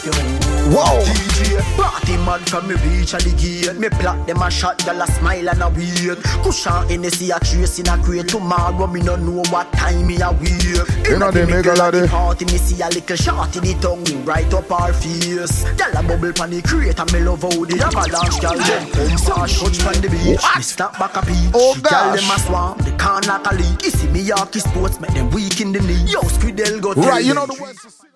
if you move. Whoa. DJ, party man from me reach at the gate. Me plot them a shot, girl a smile and a wait. Cushion Hennessy a trace in a crate. Tomorrow me no know what time me a wait. You know the nigga like it. Party me see a little shot in the tongue right up our face. Girl a bubble pan the crate and me love how the avalanche girl them come touch pan the beach. Me snap back a peach. Oh girl gosh. them a swam, the can like a leak. You see me Yorkie sports make them weak in the knee. Yo Squidel go right, you know the words.